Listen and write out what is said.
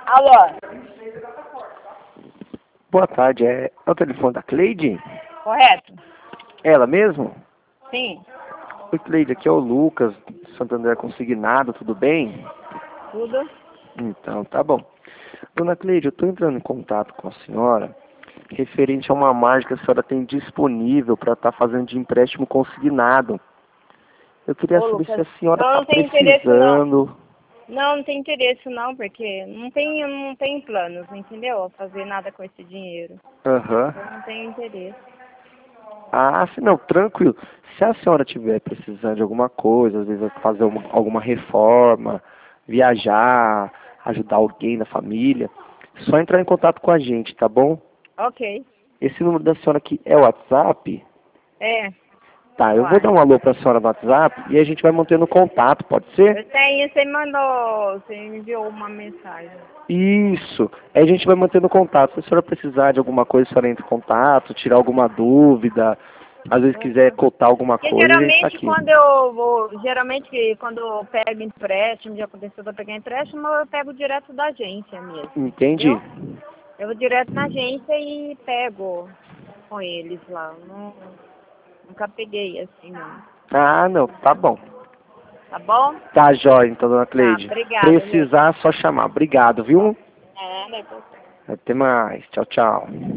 Alô? Boa tarde, é o telefone da Cleide? Correto? Ela mesmo? Sim. Oi, Cleide, aqui é o Lucas, Santander Consignado, tudo bem? Tudo? Então, tá bom. Dona Cleide, eu estou entrando em contato com a senhora referente a uma margem que a senhora tem disponível para estar fazendo de empréstimo consignado. Eu queria Ô, saber se Lucas, a senhora eu está não tenho interesse não. precisando. Não, não tenho interesse não, porque não tenho planos, entendeu? Fazer nada com esse dinheiro. Aham. Eu não tenho interesse. Ah, sim, não, tranquilo. Se a senhora estiver precisando de alguma coisa, às vezes vai fazer alguma reforma, viajar, ajudar alguém da família, só entrar em contato com a gente, tá bom? Ok. Esse número da senhora aqui é o WhatsApp? É, Tá, eu vou uai. dar um alô pra senhora no WhatsApp e a gente vai mantendo contato, pode ser? Eu tenho, você enviou uma mensagem. Isso. Aí a gente vai mantendo contato. Se a senhora precisar de alguma coisa, a senhora entra em contato, tirar alguma dúvida, às vezes quiser Uhum. cotar alguma Porque coisa, a gente tá aqui. geralmente quando eu pego empréstimo, já aconteceu de eu pegar empréstimo, eu pego direto da agência mesmo, Entendi. entendeu? Eu vou direto na agência e pego com eles lá. Nunca peguei assim, não. Ah, não, tá bom. Tá bom? Tá jóia, então, dona Tá, Cleide. obrigada, Lu. Precisar, só chamar. Obrigado, viu? É, né? Até mais. Tchau, tchau.